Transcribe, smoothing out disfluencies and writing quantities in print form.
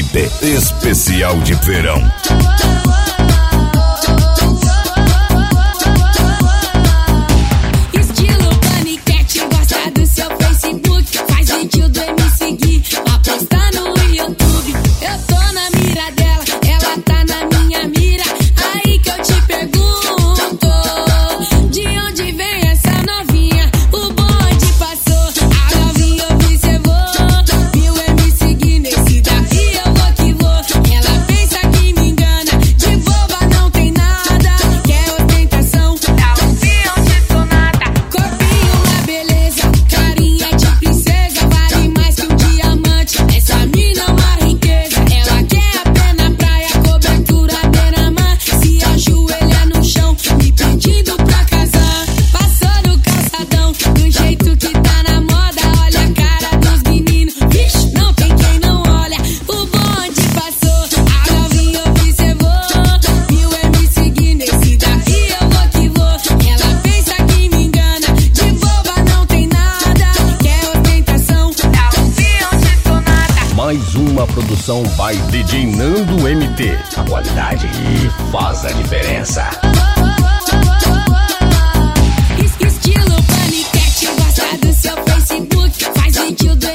MT, especial de verão. Estilo paniquete, gosta do seu Facebook, faz vídeo do me seguir, aposta no YouTube. Eu tô na mira dela, ela tá na minha mira. Aí que eu te pergunto, de onde vem essa novinha? O bonde passou, a novinha observou, viu eu me seguir, nesse daí eu vou que vou. Ela pensa que me engana, de boba não tem nada, quer ostentação, tá ouvindo disso nada. Corpinho uma beleza, carinha de princesa, vale mais que um diamante. Essa mina é uma riqueza, ela quer apenas praia, cobertura beira-mar. Se ajoelha no chão, me pedindo pra casar. Passou no calçadão, do jeito que tá na moda. Olha a cara dos meninos, vixe, não tem quem não olha. O bonde passou, a novinha observou, viu eu me seguir, nesse daí eu vou que vou. Ela pensa que me engana, de boba não tem nada, quer ostentação, tá ouvindo disso nada. Mais uma produção by DJ Nando MT. A qualidade faz a diferença. Estilo paniquete, gosta do seu Facebook, faz vídeo do